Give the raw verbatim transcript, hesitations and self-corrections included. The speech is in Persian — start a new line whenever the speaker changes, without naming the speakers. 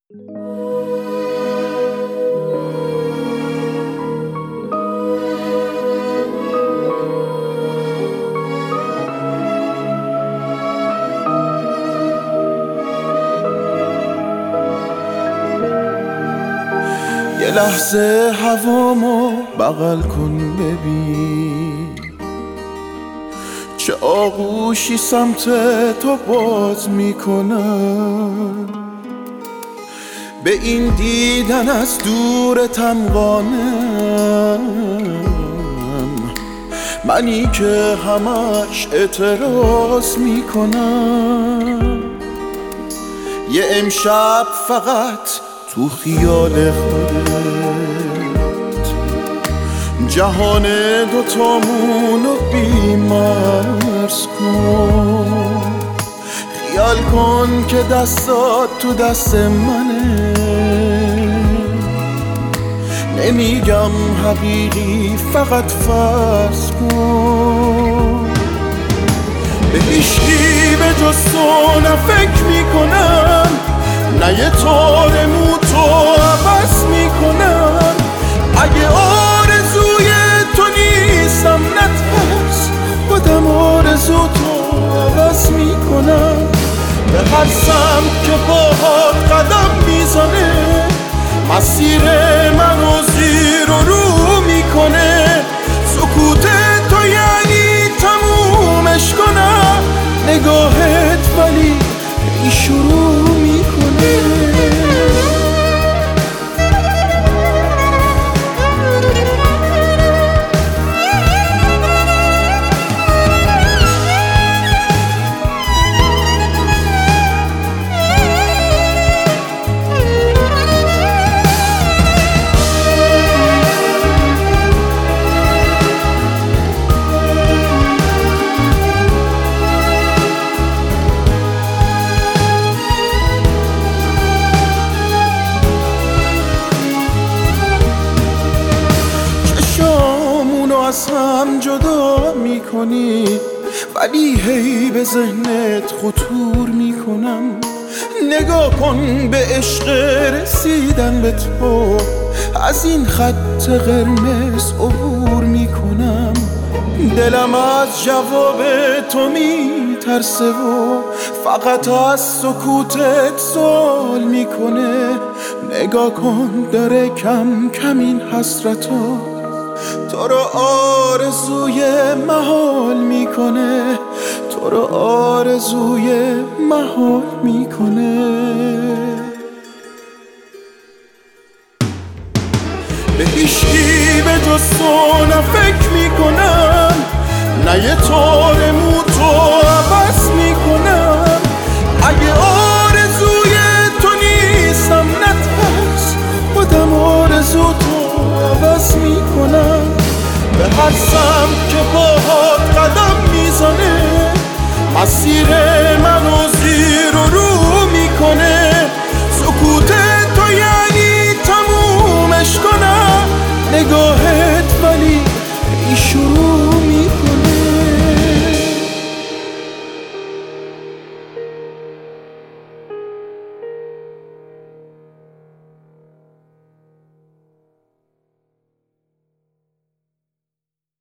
یه لحظه هوامو بغل کن ببین، چه آغوشی سمت تو باز میکنم. به این دیدن از دورتم قانم، منی که همش اعتراض میکنم. یه امشب فقط تو خیال خودت جهان دوتامونو بی‌مرز کن. خیال کن که دستات تو دست منه، نمیگم حقیقی فقط فرض کن. به هیچکی به جز تو نه فکر میکنم، نه یه تار مو تو عوض میکنم. اگه آرزوی تو نیستم نترس، خودم آرزو تو عوض میکنم. به هر سمت که باهات قدم میزنه، مسیر منو زیر و رو میکنه. سکوت تو یعنی تمومش کنم، نگاهت ولی ای شروع میکنه. از هم جدا میکنی، ولی هی به ذهنت خطور میکنم. نگاه کن به عشق رسیدن به تو، از این خط قرمز عبور میکنم. دلم از جواب تو میترسه و فقط از سکوتت سوال میکنه. نگاه کن داره کم کم این حسرتو تو رو آرزوی محال میکنه، تو رو آرزوی محال میکنه. به هیچکی به جز تو نه فکر میکنم، نه یه تار مو تو عوض میکنم. اگه آرزوی تو نیستم نترس، خودم آرزو تو عوض میکنم. به هر سمت که باهات قدم میزنه، مسیر